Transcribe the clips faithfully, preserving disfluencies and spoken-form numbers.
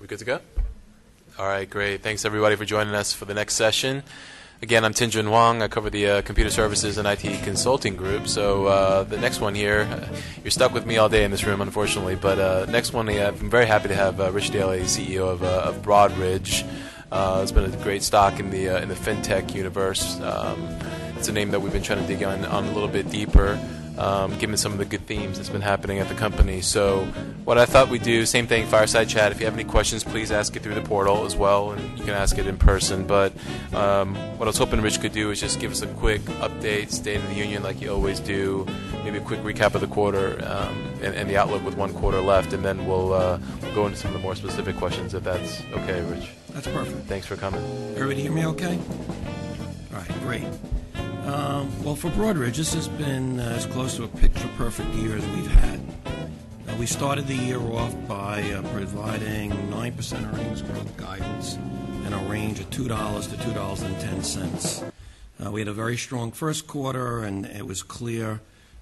We good to go? All right, great. Thanks, everybody, for joining us for the next session. Again, I'm Tien-Jun Wong. I cover the uh, Computer Services and I T Consulting Group. So uh, the next one here, uh, you're stuck with me all day in this room, unfortunately. But uh, next one, uh, I'm very happy to have uh, Rich Daly, C E O of, uh, of Broadridge. Uh, it's been a great stock in the uh, in the fintech universe. Um, it's a name that we've been trying to dig on, on a little bit deeper, um, given some of the good themes that's been happening at the company. So what I thought we'd do, same thing, fireside chat. If you have any questions, please ask it through the portal as well, and you can ask it in person. But um, what I was hoping Rich could do is just give us a quick update, State of the Union like you always do, maybe a quick recap of the quarter um, and, and the outlook with one quarter left, and then we'll, uh, we'll go into some of the more specific questions, if that's okay, Rich. That's perfect. Thanks for coming. Everybody hear me okay? All right, great. Um, well, for Broadridge, this has been uh, as close to a picture-perfect year as we've had. Uh, we started the year off by uh, providing nine percent earnings growth guidance and a range of two dollars to two dollars and ten cents. Uh, we had a very strong first quarter, and it was clear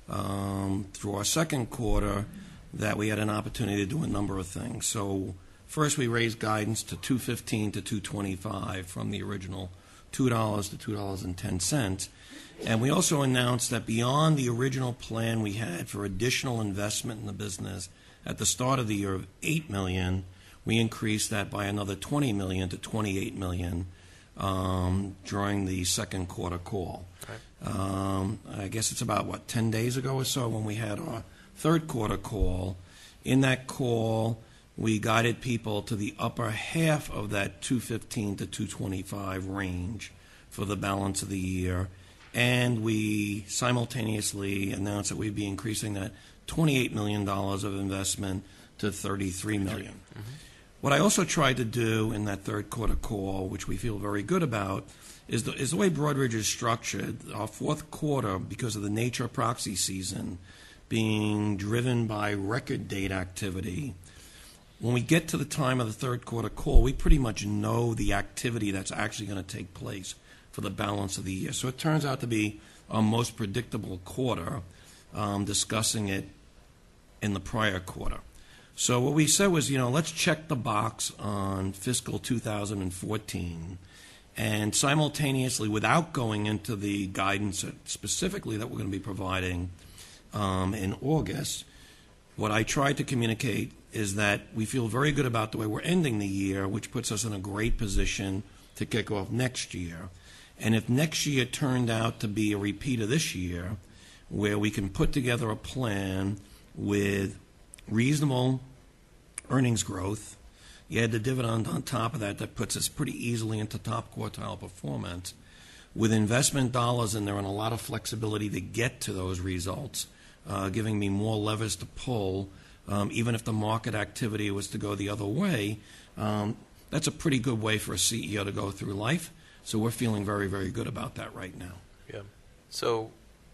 um, through our second quarter that we had an opportunity to do a number of things. So first, we raised guidance to two fifteen to two twenty-five from the original two dollars to two dollars and ten cents. And we also announced that beyond the original plan we had for additional investment in the business at the start of the year of eight million dollars, we increased that by another twenty million dollars to twenty-eight million dollars um, during the second quarter call. Right. Um, I guess it's about, what, ten days ago or so when we had our third quarter call. In that call, we guided people to the upper half of that two fifteen to two twenty-five range for the balance of the year. And we simultaneously announced that we'd be increasing that twenty-eight million dollars of investment to thirty-three million dollars. Mm-hmm. What I also tried to do in that third quarter call, which we feel very good about, is the, is the way Broadridge is structured. Our fourth quarter, because of the nature of proxy season being driven by record date activity, when we get to the time of the third quarter call, we pretty much know the activity that's actually going to take place for the balance of the year. So it turns out to be our most predictable quarter, um, discussing it in the prior quarter. So what we said was, you know, let's check the box on fiscal two thousand fourteen, and simultaneously, without going into the guidance that specifically that we're going to be providing um, in August, what I tried to communicate is that we feel very good about the way we're ending the year, which puts us in a great position to kick off next year. And if next year turned out to be a repeat of this year, where we can put together a plan with reasonable earnings growth, you add the dividend on top of that, that puts us pretty easily into top quartile performance, with investment dollars in there and a lot of flexibility to get to those results, uh, giving me more levers to pull, um, even if the market activity was to go the other way. Um, that's a pretty good way for a C E O to go through life. So we're feeling very, very good about that right now. Yeah. So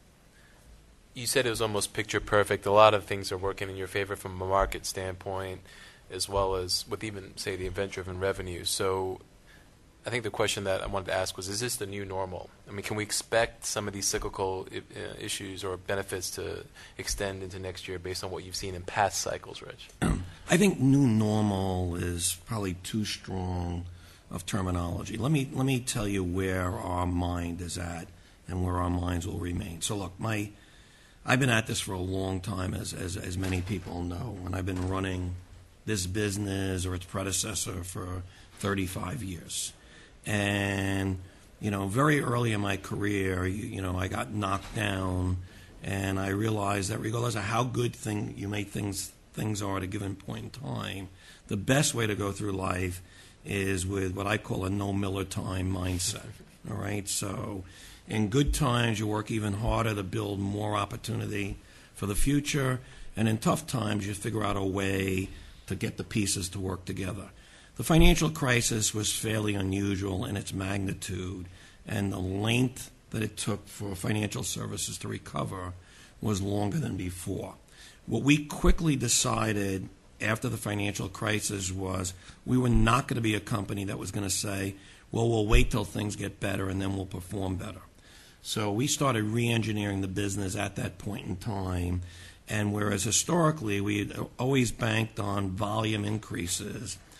you said it was almost picture perfect. A lot of things are working in your favor from a market standpoint, as well as with even, say, the event-driven revenue. So I think the question that I wanted to ask was, is this the new normal? I mean, can we expect some of these cyclical uh, issues or benefits to extend into next year based on what you've seen in past cycles, Rich? I think new normal is probably too strong of terminology. Let me let me tell you where our mind is at and where our minds will remain. So look, my I've been at this for a long time, as as, as many people know, and I've been running this business or its predecessor for thirty-five years. And, you know, very early in my career, you, you know, I got knocked down, and I realized that regardless of how good thing you may things things are at a given point in time, the best way to go through life is with what I call a no Miller time mindset. All right, so in good times you work even harder to build more opportunity for the future, and in tough times you figure out a way to get the pieces to work together. The financial crisis was fairly unusual in its magnitude, and the length that it took for financial services to recover was longer than before. What we quickly decided after the financial crisis was we were not going to be a company that was going to say, well, we'll wait till things get better and then we'll perform better. So we started re-engineering the business at that point in time, and whereas historically we had always banked on volume increases,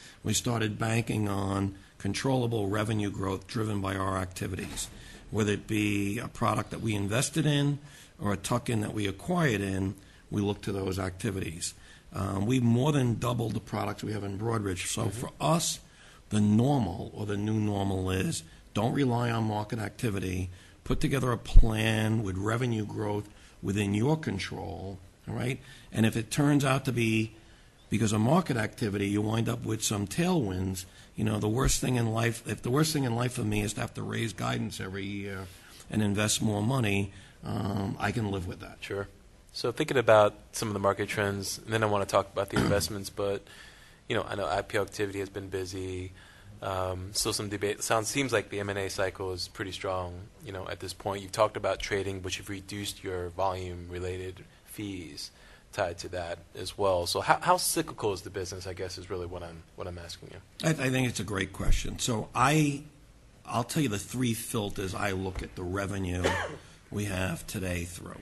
we started banking on controllable revenue growth driven by our activities, whether it be a product that we invested in or a tuck-in that we acquired in. We look to those activities. Um, we've more than doubled the products we have in Broadridge. So mm-hmm. for us, the normal or the new normal is don't rely on market activity. Put together a plan with revenue growth within your control, all right? And if it turns out to be because of market activity, you wind up with some tailwinds. You know, the worst thing in life, if the worst thing in life for me is to have to raise guidance every year and invest more money, um, I can live with that. Sure. So thinking about some of the market trends, and then I want to talk about the investments, but, you know, I know I P O activity has been busy. Um, still some debate. Sounds seems like the M and A cycle is pretty strong, you know, at this point. You've talked about trading, but you've reduced your volume-related fees tied to that as well. So how, how cyclical is the business, I guess, is really what I'm what I'm asking you. I, I think it's a great question. So I, I'll tell you the three filters I look at the revenue we have today through.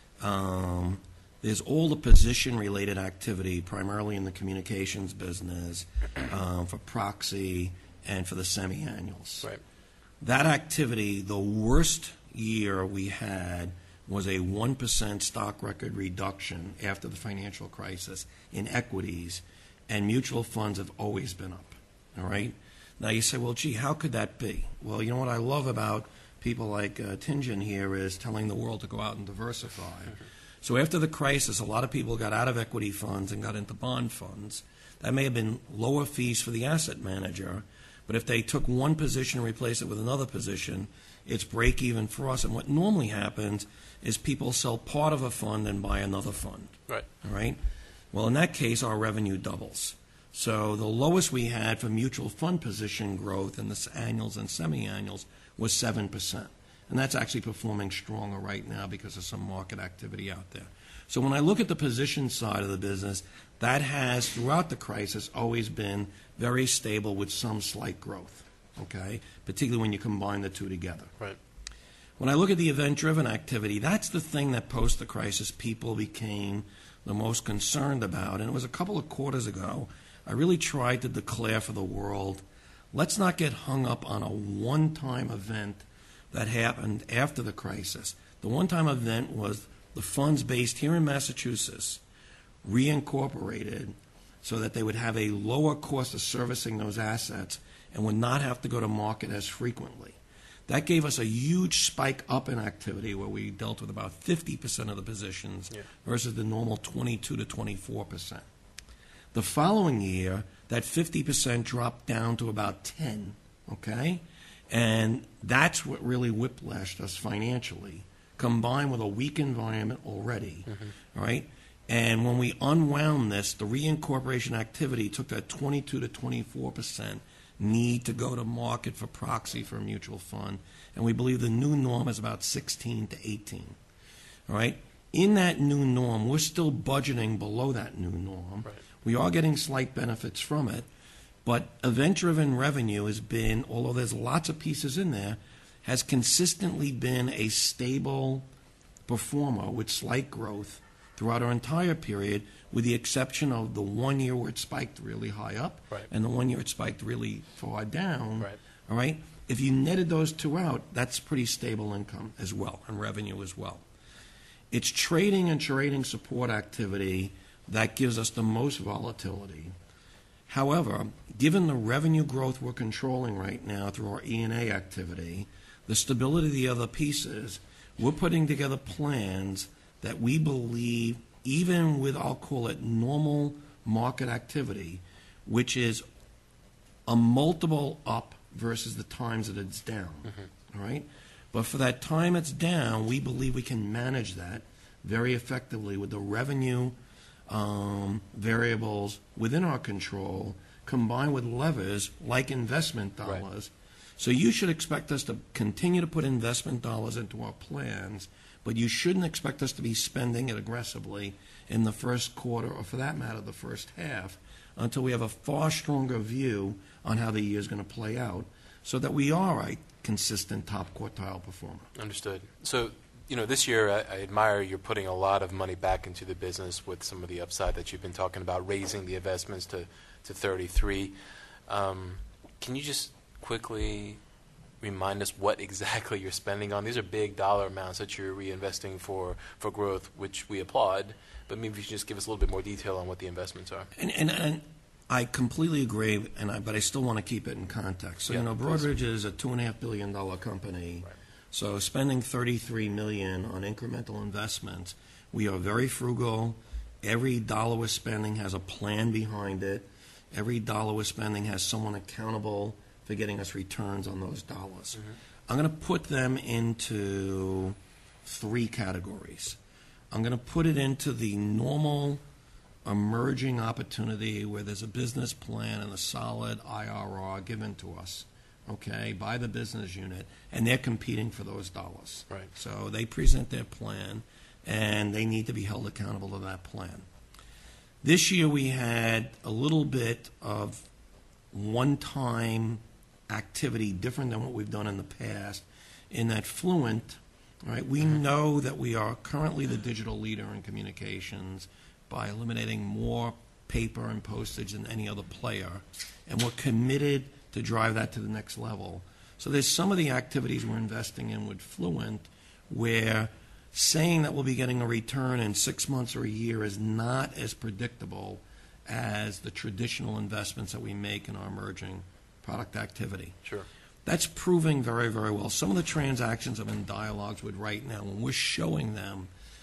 Um, there's all the position-related activity, primarily in the communications business, um, for proxy and for the semi-annuals. Right. That activity, the worst year we had was a one percent stock record reduction after the financial crisis in equities, and mutual funds have always been up, all right? Now you say, well, gee, how could that be? Well, you know what I love about people like uh, Tingen here is telling the world to go out and diversify. Mm-hmm. So after the crisis, a lot of people got out of equity funds and got into bond funds. That may have been lower fees for the asset manager, but if they took one position and replaced it with another position, it's break even for us. And what normally happens is people sell part of a fund and buy another fund. Right. All right? Well, in that case, our revenue doubles. So the lowest we had for mutual fund position growth in the annuals and semi-annuals was seven percent. And that's actually performing stronger right now because of some market activity out there. So when I look at the position side of the business, that has, throughout the crisis, always been very stable with some slight growth, okay, particularly when you combine the two together. Right. When I look at the event-driven activity, that's the thing that post the crisis people became the most concerned about. And it was a couple of quarters ago, I really tried to declare for the world, let's not get hung up on a one-time event that happened after the crisis. The one-time event was the funds based here in Massachusetts reincorporated so that they would have a lower cost of servicing those assets and would not have to go to market as frequently. That gave us a huge spike up in activity where we dealt with about fifty percent of the positions yeah. versus the normal twenty-two to twenty-four percent. The following year, that fifty percent dropped down to about ten, okay? And that's what really whiplashed us financially, combined with a weak environment already, mm-hmm. all right? And when we unwound this, the reincorporation activity took that twenty-two to twenty-four percent need to go to market for proxy for a mutual fund, and we believe the new norm is about sixteen to eighteen, all right? In that new norm, we're still budgeting below that new norm. Right. We are getting slight benefits from it, but event-driven revenue has been, although there's lots of pieces in there, has consistently been a stable performer with slight growth throughout our entire period, with the exception of the one year where it spiked really high up right. and the one year it spiked really far down. Right. All right? If you netted those two out, that's pretty stable income as well, and revenue as well. It's trading and trading support activity that gives us the most volatility. However, given the revenue growth we're controlling right now through our E and A activity, the stability of the other pieces, we're putting together plans that we believe, even with, I'll call it, normal market activity, which is a multiple up versus the times that it's down, mm-hmm. all right? But for that time it's down, we believe we can manage that very effectively with the revenue um, variables within our control, combined with levers like investment dollars. Right. So you should expect us to continue to put investment dollars into our plans, but you shouldn't expect us to be spending it aggressively in the first quarter, or for that matter, the first half, until we have a far stronger view on how the year is going to play out, so that we are a consistent top quartile performer. Understood. So you know, this year I, I admire you're putting a lot of money back into the business with some of the upside that you've been talking about, raising the investments to, to thirty-three. Um, can you just quickly remind us what exactly you're spending on? These are big dollar amounts that you're reinvesting for, for growth, which we applaud, but maybe you should just give us a little bit more detail on what the investments are. And, and, and I completely agree, and I, but I still want to keep it in context. So, Yeah, you know, please. Broadridge is a two and a half billion dollar company. Right. So spending thirty-three million on incremental investments, we are very frugal. Every dollar we're spending has a plan behind it. Every dollar we're spending has someone accountable for getting us returns on those dollars. Mm-hmm. I'm going to put them into three categories. I'm going to put it into the normal emerging opportunity where there's a business plan and a solid I R R given to us, okay, by the business unit, and they're competing for those dollars. Right. So they present their plan, and they need to be held accountable to that plan. This year we had a little bit of one-time activity different than what we've done in the past in that Fluent, right, we know that we are currently the digital leader in communications by eliminating more paper and postage than any other player, and we're committed to drive that to the next level. So there's some of the activities we're investing in with Fluent where saying that we'll be getting a return in six months or a year is not as predictable as the traditional investments that we make in our emerging product activity. Sure. That's proving very, very well. Some of the transactions I'm in dialogues with right now, when we're showing them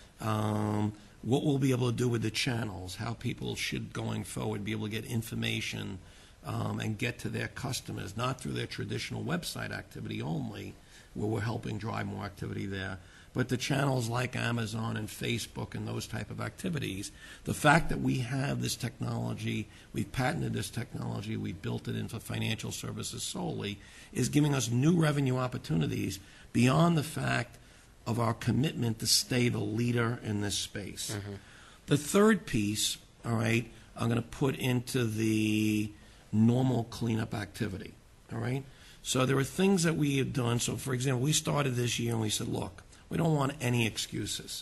um, what we'll be able to do with the channels, how people should, going forward, be able to get information um, and get to their customers, not through their traditional website activity only, where we're helping drive more activity there, but the channels like Amazon and Facebook and those type of activities. The fact that we have this technology, we've patented this technology, we built it in for financial services solely, is giving us new revenue opportunities beyond the fact of our commitment to stay the leader in this space. Mm-hmm. The third piece, all right, I'm going to put into the normal cleanup activity, all right? So there are things that we have done. So, for example, we started this year and we said, look, we don't want any excuses.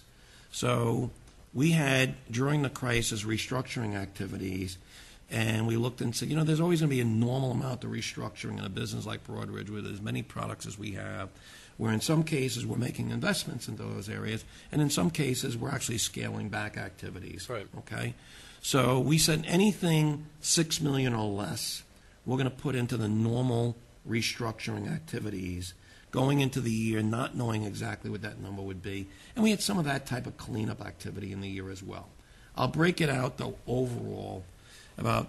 So we had, during the crisis, restructuring activities, and we looked and said, you know, there's always going to be a normal amount of restructuring in a business like Broadridge with as many products as we have, where in some cases we're making investments into those areas, and in some cases we're actually scaling back activities. Right. Okay? So we said anything six million dollars or less, we're going to put into the normal restructuring activities, going into the year not knowing exactly what that number would be. And we had some of that type of cleanup activity in the year as well. I'll break it out, though, overall. About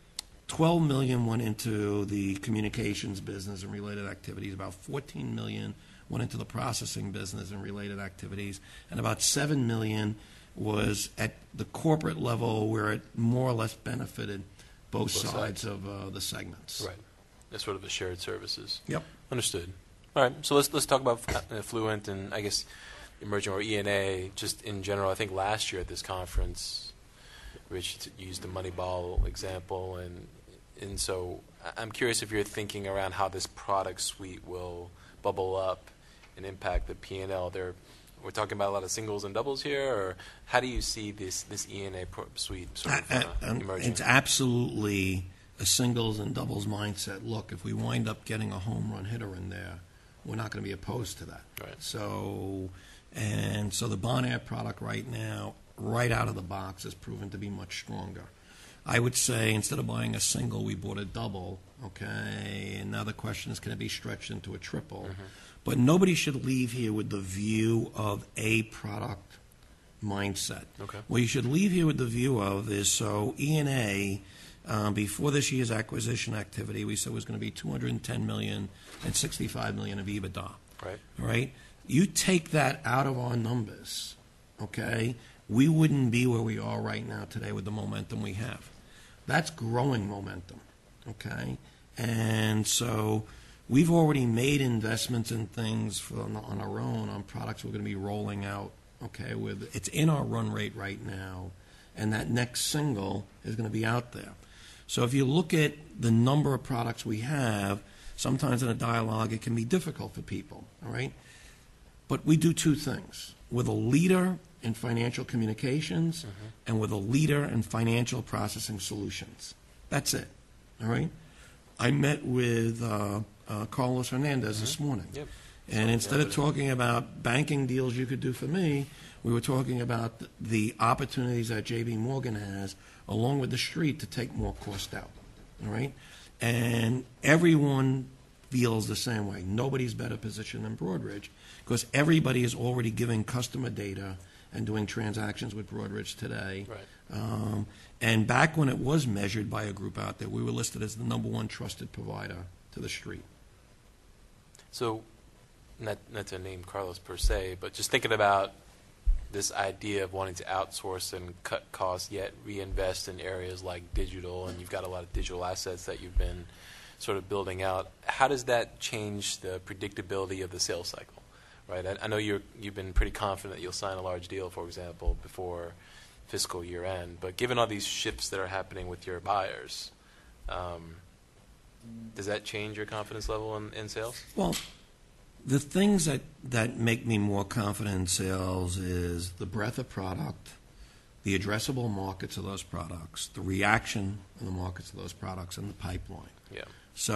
twelve million dollars went into the communications business and related activities. About fourteen million dollars went into the processing business and related activities. And about seven million dollars was at the corporate level where it more or less benefited both, both sides, sides of uh, the segments. Right. That's sort of the shared services. Yep. Understood. All right, so let's let's talk about uh, Fluent and I guess emerging or E and A just in general. I think last year at this conference, Rich t- used the Moneyball example, and and so I'm curious if you're thinking around how this product suite will bubble up and impact the P and L. There, we're talking about a lot of singles and doubles here, or how do you see this this E and A pro- suite sort of uh, uh, emerging? It's absolutely a singles and doubles mindset. Look, if we wind up getting a home run hitter in there, we're not going to be opposed to that. Right. So, and so the Bonaire product right now, right out of the box, has proven to be much stronger. I would say instead of buying a single, we bought a double, okay? And now the question is, can it be stretched into a triple? Mm-hmm. But nobody should leave here with the view of a product mindset. Okay. What you should leave here with the view of is, so E and A, Um, before this year's acquisition activity, we said it was going to be two hundred ten million dollars and sixty-five million dollars of EBITDA. Right. All right? You take that out of our numbers, okay, we wouldn't be where we are right now today with the momentum we have. That's growing momentum, okay? And so we've already made investments in things for, on our own, on products we're going to be rolling out, okay? With it's in our run rate right now, and that next single is going to be out there. So if you look at the number of products we have, sometimes in a dialogue it can be difficult for people, all right? But we do two things. We're the leader in financial communications, Mm-hmm. and we're the leader in financial processing solutions. That's it, all right? I met with uh, uh, Carlos Hernandez this morning. Yep. And instead of talking about banking deals you could do for me, we were talking about th- the opportunities that J P Morgan has, along with the street, to take more cost out, all right? And everyone feels the same way. Nobody's better positioned than Broadridge because everybody is already giving customer data and doing transactions with Broadridge today. Right. Um, and back when it was measured by a group out there, we were listed as the number one trusted provider to the street. So, not not to name Carlos per se, but just thinking about this idea of wanting to outsource and cut costs, yet reinvest in areas like digital, and you've got a lot of digital assets that you've been sort of building out. How does that change the predictability of the sales cycle? Right. I, I know you're you've been pretty confident that you'll sign a large deal, for example, before fiscal year end. But given all these shifts that are happening with your buyers, um, does that change your confidence level in, in sales? Well, the things that, that make me more confident in sales is the breadth of product, the addressable markets of those products, the reaction in the markets of those products, and the pipeline. Yeah.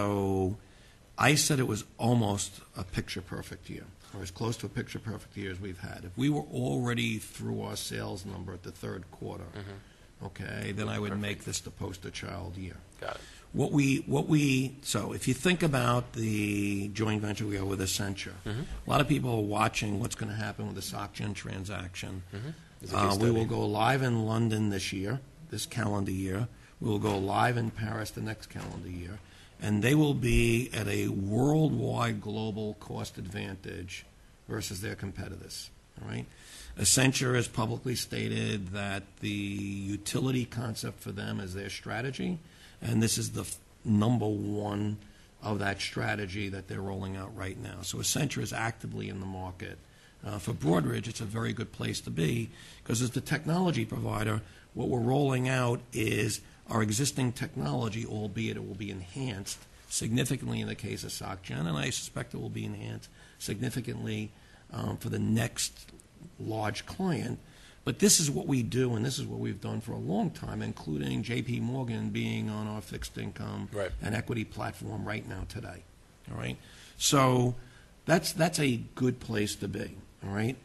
So I said it was almost a picture-perfect year, or as close to a picture-perfect year as we've had. If we were already through our sales number at the third quarter, Mm-hmm. okay, then I would Perfect. make this the poster child year. Got it. What we, what we, so if you think about the joint venture we have with Accenture, Mhm. a lot of people are watching what's going to happen with the SocGen transaction. Mm-hmm. It's a Uh, case we will study. go live in London this year, this calendar year. We will go live in Paris the next calendar year. And they will be at a worldwide global cost advantage versus their competitors. All right? Accenture has publicly stated that the utility concept for them is their strategy, and this is the f- number one of that strategy that they're rolling out right now. So Accenture is actively in the market. Uh, for Broadridge, it's a very good place to be because as the technology provider, what we're rolling out is our existing technology, albeit it will be enhanced significantly in the case of SocGen, and I suspect it will be enhanced significantly um, for the next large client. But this is what we do, and this is what we've done for a long time, including J P Morgan being on our fixed income Right. and equity platform right now today. All right? So that's that's a good place to be. All right?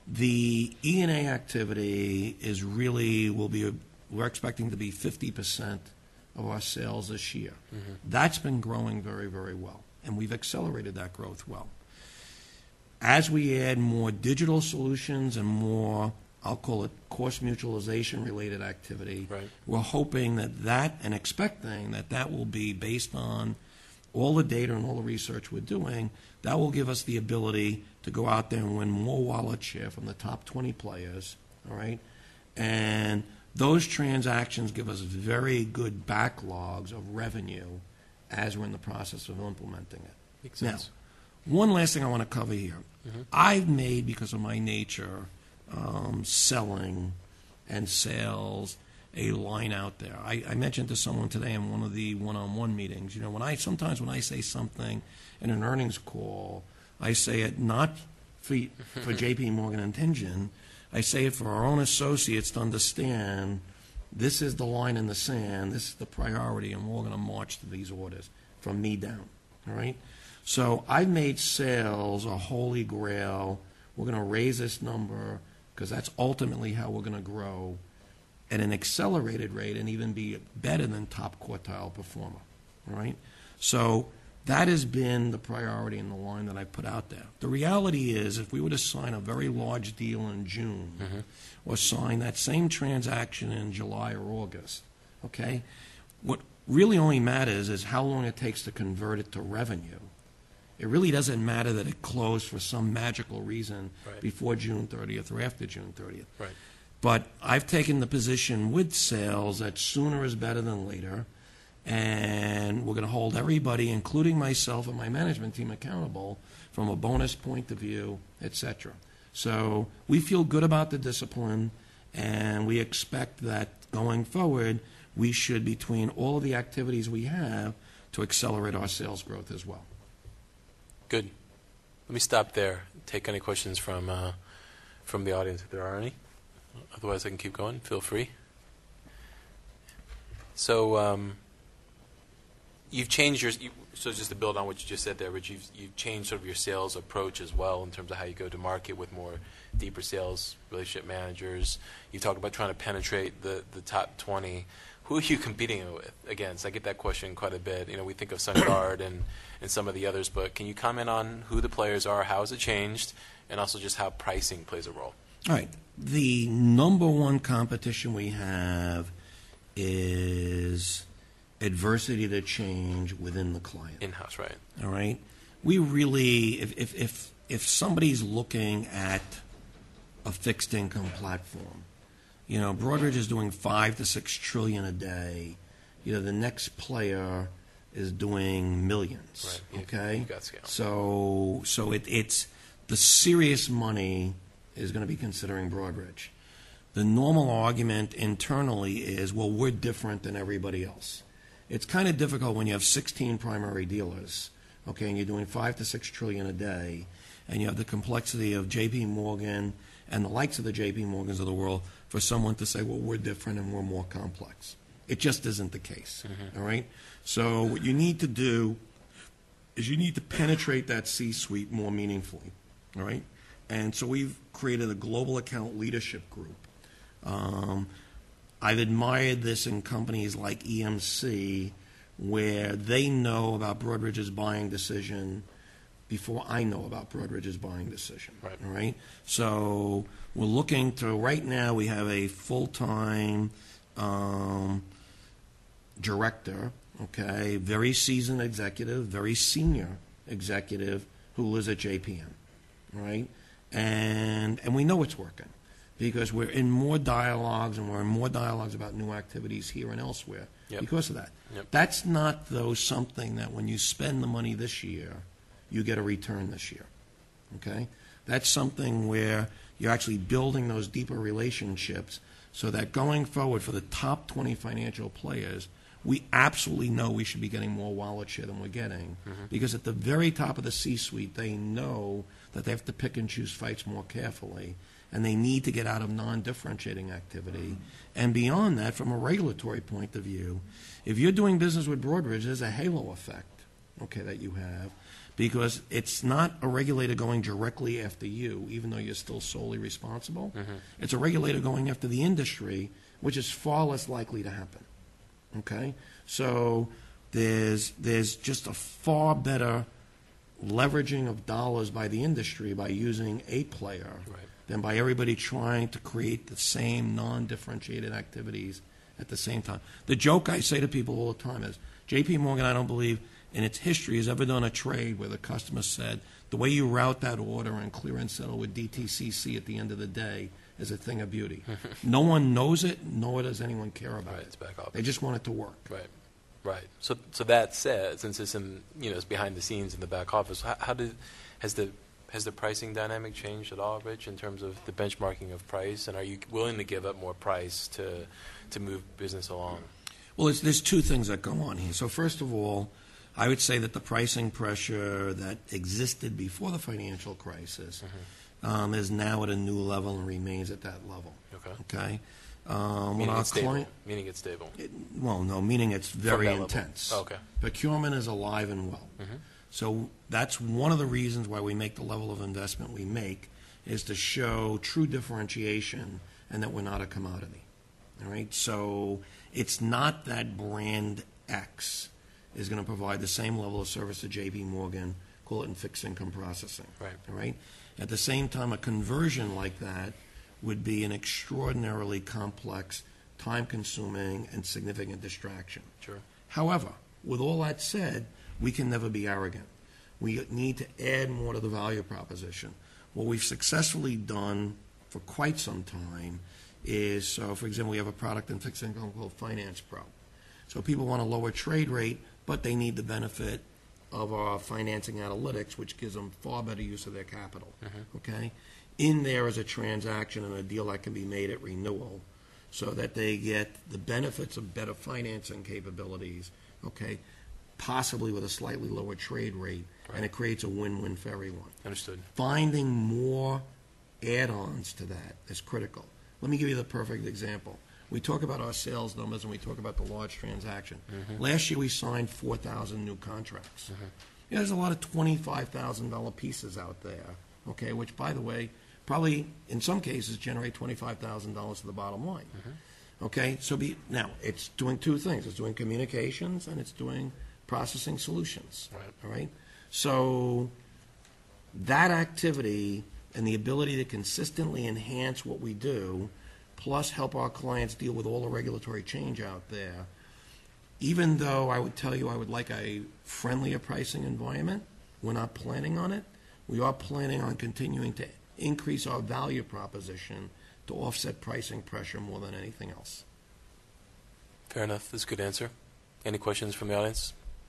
The E and A activity is really, will be, a, we're expecting to be fifty percent of our sales this year. Mm-hmm. That's been growing very, very well, and we've accelerated that growth well. As we add more digital solutions and more, I'll call it cost mutualization related activity, Right. we're hoping that that, and expecting that that will be based on all the data and all the research we're doing, that will give us the ability to go out there and win more wallet share from the top twenty players, all right? And those transactions give us very good backlogs of revenue as we're in the process of implementing it. Makes Now, sense. one last thing I want to cover here. Mm-hmm. I've made, because of my nature, um, selling and sales, a line out there. I, I mentioned to someone today in one of the one-on-one meetings, you know, when I sometimes when I say something in an earnings call, I say it not for, for J P Morgan and Tingen, I say it for our own associates to understand this is the line in the sand, this is the priority, and we're going to march to these orders from me down, all right? So I've made sales a holy grail. We're going to raise this number because that's ultimately how we're going to grow at an accelerated rate and even be better than top quartile performer, all right? So that has been the priority in the line that I put out there. The reality is if we were to sign a very large deal in June Mm-hmm. or sign that same transaction in July or August, okay, what really only matters is how long it takes to convert it to revenue. It really doesn't matter that it closed for some magical reason Right. before June thirtieth or after June thirtieth. Right. But I've taken the position with sales that sooner is better than later, and we're going to hold everybody, including myself and my management team, accountable from a bonus point of view, et cetera. So we feel good about the discipline, and we expect that going forward, we should, between all of the activities we have, to accelerate our sales growth as well. Good. Let me stop there. Take any questions from uh, from the audience if there are any. Otherwise, I can keep going. Feel free. So um, you've changed your. You, so just to build on what you just said there, Rich, you've you've changed sort of your sales approach as well in terms of how you go to market with more deeper sales relationship managers. You talked about trying to penetrate the the top twenty. Who are you competing with against? I get that question quite a bit. You know, we think of SunGard and, and some of the others, but can you comment on who the players are, how has it changed, and also just how pricing plays a role? All right. The number one competition we have is adversity to change within the client. In-house, right. All right? We really, if, if, if, if somebody's looking at a fixed income platform, you know, Broadridge is doing five to six trillion a day. You know, the next player is doing millions. Right. Okay, You've got scale. So, so it, it's the serious money is going to be considering Broadridge. The normal argument internally is, well, we're different than everybody else. It's kind of difficult when you have sixteen primary dealers, okay, and you're doing five to six trillion a day, and you have the complexity of J P Morgan and the likes of the J P Morgans of the world for someone to say, well, we're different and we're more complex. It just isn't the case, mm-hmm. all right? So what you need to do is you need to penetrate that C-suite more meaningfully, all right? And so we've created a global account leadership group. Um, I've admired this in companies like E M C where they know about Broadridge's buying decision before I know about Broadridge's buying decision. Right. All right. So we're looking to, right now we have a full-time um, director, okay, very seasoned executive, very senior executive who lives at J P M, right? And and we know it's working because we're in more dialogues and we're in more dialogues about new activities here and elsewhere yep. because of that. Yep. That's not, though, something that when you spend the money this year, you get a return this year, okay? That's something where you're actually building those deeper relationships so that going forward for the top twenty financial players, we absolutely know we should be getting more wallet share than we're getting mm-hmm. because at the very top of the C-suite, they know that they have to pick and choose fights more carefully, and they need to get out of non-differentiating activity. Mm-hmm. And beyond that, from a regulatory point of view, if you're doing business with Broadridge, there's a halo effect, okay, that you have, because it's not a regulator going directly after you, even though you're still solely responsible. Mm-hmm. It's a regulator going after the industry, which is far less likely to happen. Okay? So there's there's just a far better leveraging of dollars by the industry by using a player right. than by everybody trying to create the same non-differentiated activities at the same time. The joke I say to people all the time is, J P Morgan, I don't believe, in its history has ever done a trade where the customer said, the way you route that order and clear and settle with D T C C at the end of the day is a thing of beauty. No one knows it, nor does anyone care about right, it. It's back office. They just want it to work. Right, right. So, so that said, since it's in, you know, it's behind the scenes in the back office, how, how did has the has the pricing dynamic changed at all, Rich, in terms of the benchmarking of price? And are you willing to give up more price to to move business along? Well, it's, there's two things that go on here. So first of all, I would say that the pricing pressure that existed before the financial crisis mm-hmm. um, is now at a new level and remains at that level. Okay. Okay. Um, meaning, our it's stable. client, meaning it's stable. It, well, no, meaning it's very intense. Oh, okay. Procurement is alive and well. Mm-hmm. So that's one of the reasons why we make the level of investment we make is to show true differentiation and that we're not a commodity. All right. So it's not that brand X is going to provide the same level of service to J P Morgan, call it in fixed income processing. Right. All right. At the same time, a conversion like that would be an extraordinarily complex, time-consuming, and significant distraction. Sure. However, with all that said, we can never be arrogant. We need to add more to the value proposition. What we've successfully done for quite some time is, so for example, we have a product in fixed income called Finance Pro. So people want a lower trade rate, but they need the benefit of our financing analytics, which gives them far better use of their capital. Mm-hmm. Okay, in there is a transaction and a deal that can be made at renewal, so that they get the benefits of better financing capabilities. Okay, possibly with a slightly lower trade rate, Right. and it creates a win-win for everyone. Understood. Finding more add-ons to that is critical. Let me give you the perfect example. We talk about our sales numbers and we talk about the large transaction. Mm-hmm. Last year we signed four thousand new contracts. Mm-hmm. Yeah, there's a lot of twenty-five thousand dollars pieces out there, okay, which, by the way, probably in some cases generate twenty-five thousand dollars to the bottom line. Mm-hmm. Okay, so be, now it's doing two things. It's doing communications and it's doing processing solutions. Right. All right? So that activity and the ability to consistently enhance what we do, plus help our clients deal with all the regulatory change out there, even though I would tell you I would like a friendlier pricing environment, we're not planning on it. We are planning on continuing to increase our value proposition to offset pricing pressure more than anything else. Fair enough. That's a good answer. Any questions from the audience?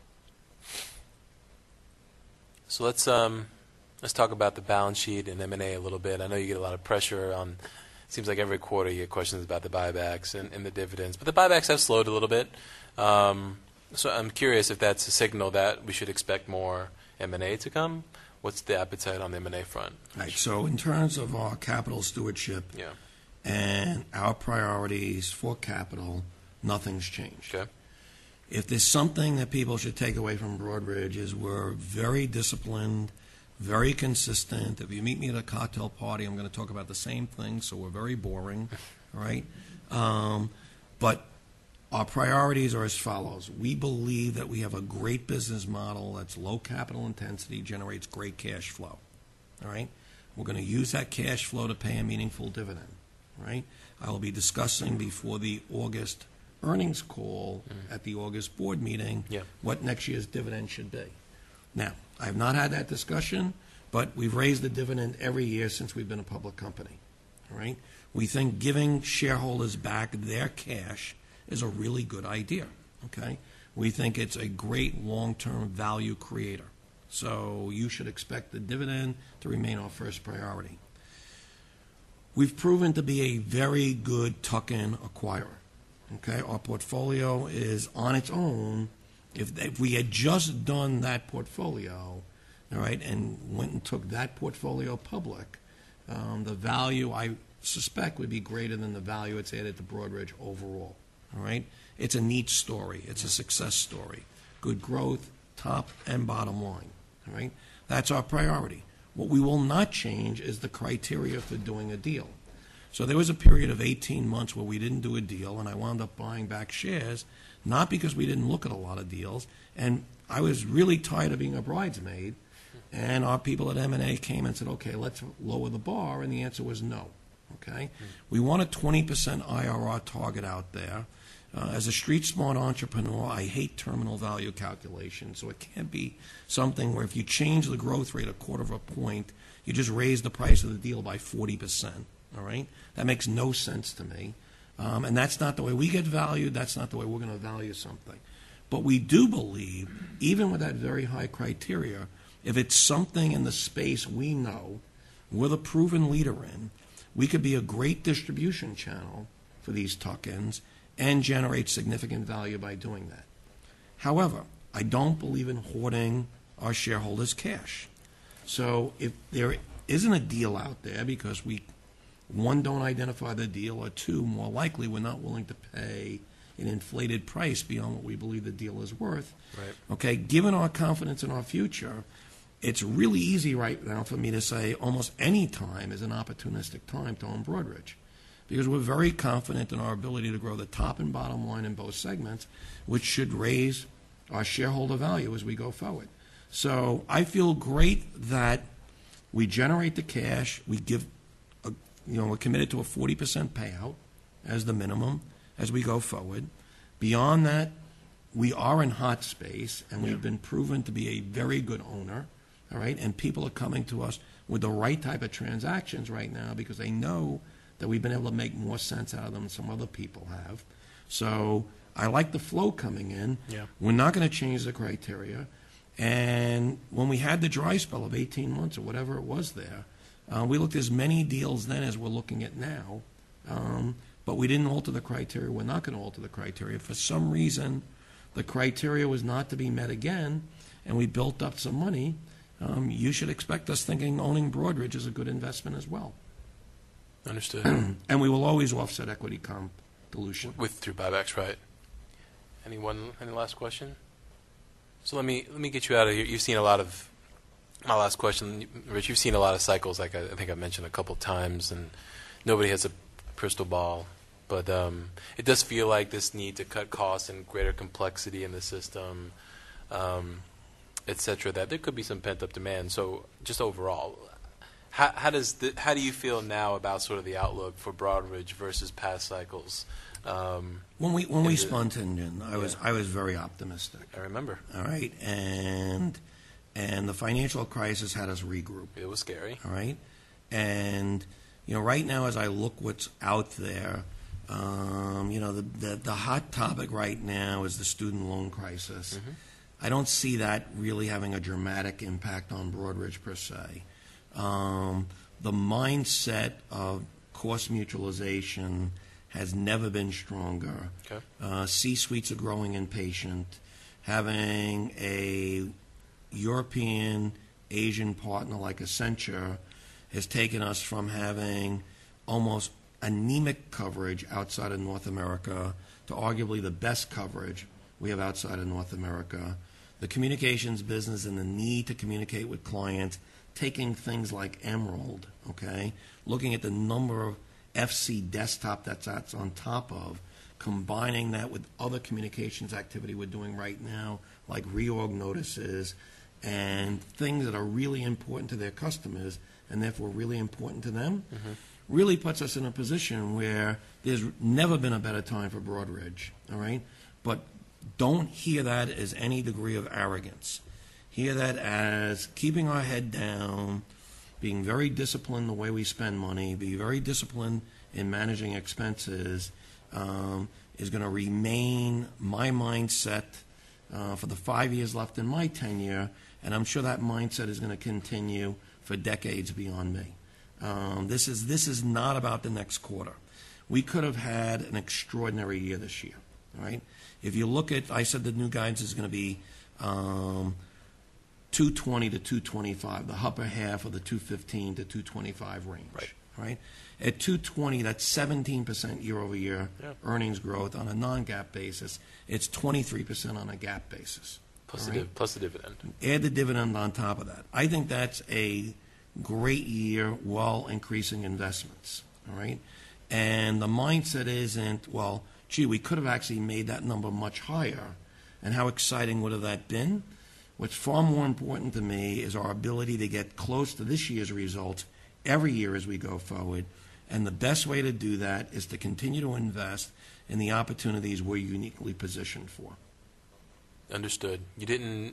So let's um, let's talk about the balance sheet and M and A a little bit. I know you get a lot of pressure on. It seems like every quarter you get questions about the buybacks and, and the dividends, but the buybacks have slowed a little bit. Um, so I'm curious if that's a signal that we should expect more M and A to come. What's the appetite on the M and A front? Right. So in terms of our capital stewardship Yeah. and our priorities for capital, nothing's changed. Okay. If there's something that people should take away from Broadridge is we're very disciplined, very consistent. If you meet me at a cocktail party, I'm going to talk about the same thing, so we're very boring, all right? Um, but our priorities are as follows. We believe that we have a great business model that's low capital intensity, generates great cash flow, all right? We're going to use that cash flow to pay a meaningful dividend, all right? I will be discussing before the August earnings call Mm. at the August board meeting Yeah. what next year's dividend should be. Now, I have not had that discussion, but we've raised the dividend every year since we've been a public company, all right? We think giving shareholders back their cash is a really good idea, okay? We think it's a great long-term value creator. So you should expect the dividend to remain our first priority. We've proven to be a very good tuck-in acquirer, okay? Our portfolio is on its own. If, if we had just done that portfolio, all right, and went and took that portfolio public, um, the value, I suspect, would be greater than the value it's added to Broadridge overall, all right? It's a neat story. It's a success story. Good growth, top and bottom line, all right? That's our priority. What we will not change is the criteria for doing a deal. So there was a period of eighteen months where we didn't do a deal, and I wound up buying back shares, not because we didn't look at a lot of deals, and I was really tired of being a bridesmaid, and our people at M and A came and said, okay, let's lower the bar, and the answer was no, okay? We want a twenty percent I R R target out there. Uh, as a street-smart entrepreneur, I hate terminal value calculation, so it can't be something where if you change the growth rate a quarter of a point, you just raise the price of the deal by forty percent, all right? That makes no sense to me. Um, and that's not the way we get valued. That's not the way we're going to value something. But we do believe, even with that very high criteria, if it's something in the space we know, we're the proven leader in, we could be a great distribution channel for these tuck-ins and generate significant value by doing that. However, I don't believe in hoarding our shareholders' cash. So if there isn't a deal out there because we, one, don't identify the deal, or two, more likely, we're not willing to pay an inflated price beyond what we believe the deal is worth. Right. Okay, given our confidence in our future, it's really easy right now for me to say almost any time is an opportunistic time to own Broadridge, because we're very confident in our ability to grow the top and bottom line in both segments, which should raise our shareholder value as we go forward. So I feel great that we generate the cash, we give, a, you know, we're committed to a forty percent payout as the minimum as we go forward. Beyond that, we are in hot space, and we've been proven to be a very good owner, all right? And people are coming to us with the right type of transactions right now because they know that we've been able to make more sense out of them than some other people have. So I like the flow coming in. Yeah. We're not going to change the criteria. And when we had the dry spell of eighteen months or whatever it was there, uh, we looked at as many deals then as we're looking at now. Um, but we didn't alter the criteria. We're not going to alter the criteria. For some reason, the criteria was not to be met again, and we built up some money, um, you should expect us thinking owning Broadridge is a good investment as well. Understood. And we will always offset equity comp dilution. With through buybacks, right? Anyone? Any last question? So let me let me get you out of here. You've seen a lot of. My last question, Rich. You've seen a lot of cycles, like I, I think I mentioned a couple times, and nobody has a crystal ball. But um, it does feel like this need to cut costs and greater complexity in the system, um, et cetera, that there could be some pent-up demand. So just overall, how, how does the, how do you feel now about sort of the outlook for Broadridge versus past cycles? Um, when we when we the, spun Tinjun, I was yeah. I was very optimistic. I remember. All right, and and the financial crisis had us regroup. It was scary. All right, and you know, right now as I look what's out there, um, you know, the, the the hot topic right now is the student loan crisis. Mm-hmm. I don't see that really having a dramatic impact on Broadridge per se. Um, the mindset of cost mutualization has never been stronger. Okay. Uh, C-suites are growing impatient. Having a European, Asian partner like Accenture has taken us from having almost anemic coverage outside of North America to arguably the best coverage we have outside of North America. The communications business and the need to communicate with clients, taking things like Emerald, okay, looking at the number of F C desktop that's, that's on top of, combining that with other communications activity we're doing right now, like reorg notices and things that are really important to their customers and therefore really important to them, mm-hmm. really puts us in a position where there's never been a better time for Broadridge, all right? But don't hear that as any degree of arrogance. Hear that as keeping our head down, being very disciplined the way we spend money, be very disciplined in managing expenses, um, is going to remain my mindset uh, for the five years left in my tenure, and I'm sure that mindset is going to continue for decades beyond me. Um, this is this is not about the next quarter. We could have had an extraordinary year this year, right? If you look at, I said the new guidance is going to be um, two twenty to two twenty-five, the upper half of the two fifteen to two twenty-five range. Right. Right? At two twenty, that's seventeen percent year over year yeah. earnings growth on a non-GAAP basis. It's twenty-three percent on a GAAP basis. Plus, right? the, div- plus the dividend. Add the dividend on top of that. I think that's a great year while increasing investments. All right? And the mindset isn't, well, gee, we could have actually made that number much higher. And how exciting would have that been? What's far more important to me is our ability to get close to this year's results every year as we go forward. And the best way to do that is to continue to invest in the opportunities we're uniquely positioned for. Understood. You didn't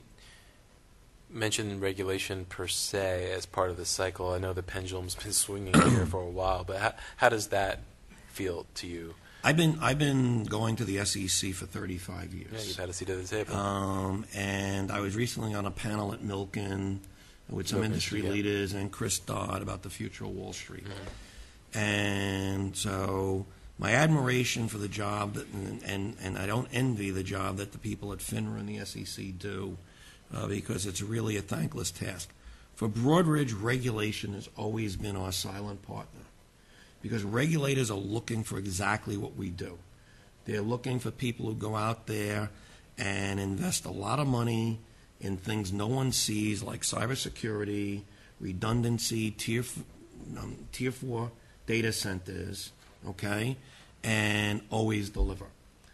mention regulation per se as part of the cycle. I know the pendulum's been swinging here for a while, but how, how does that feel to you? I've been I've been going to the S E C for thirty-five years. Yeah, you've had a seat at the table. Um, and I was recently on a panel at Milken with some Milken, industry yeah. leaders and Chris Dodd about the future of Wall Street. Mm-hmm. And so my admiration for the job, that, and, and, and I don't envy the job that the people at FINRA and the S E C do, uh, because it's really a thankless task. For Broadridge, regulation has always been our silent partner, because regulators are looking for exactly what we do. They're looking for people who go out there and invest a lot of money in things no one sees, like cybersecurity, redundancy, tier, f- um, tier four data centers, okay, and always deliver.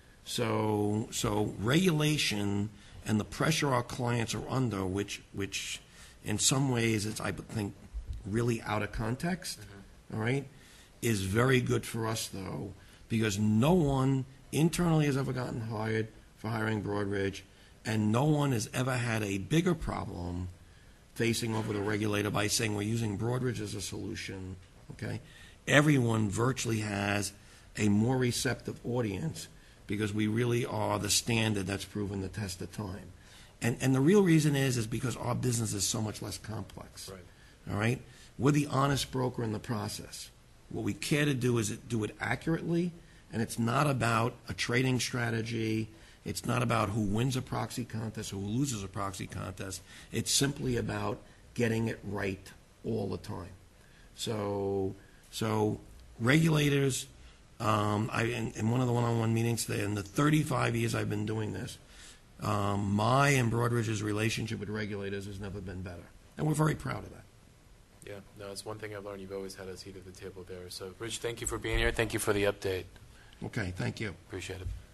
So, so regulation and the pressure our clients are under, which, which in some ways is, I think, really out of context, mm-hmm. all right, is very good for us, though, because no one internally has ever gotten hired for hiring Broadridge, and no one has ever had a bigger problem facing over the regulator by saying we're using Broadridge as a solution, okay? Everyone virtually has a more receptive audience because we really are the standard that's proven the test of time. And and the real reason is is because our business is so much less complex. Right. All right? We're the honest broker in the process. What we care to do is do it accurately, and it's not about a trading strategy. It's not about who wins a proxy contest or who loses a proxy contest. It's simply about getting it right all the time. So, so regulators, um, I in, in one of the one-on-one meetings today, in the thirty-five years I've been doing this, um, my and Broadridge's relationship with regulators has never been better, and we're very proud of that. Yeah, no, it's one thing I've learned. You've always had a seat at the table there. So, Rich, thank you for being here. Thank you for the update. Okay, thank you. Appreciate it.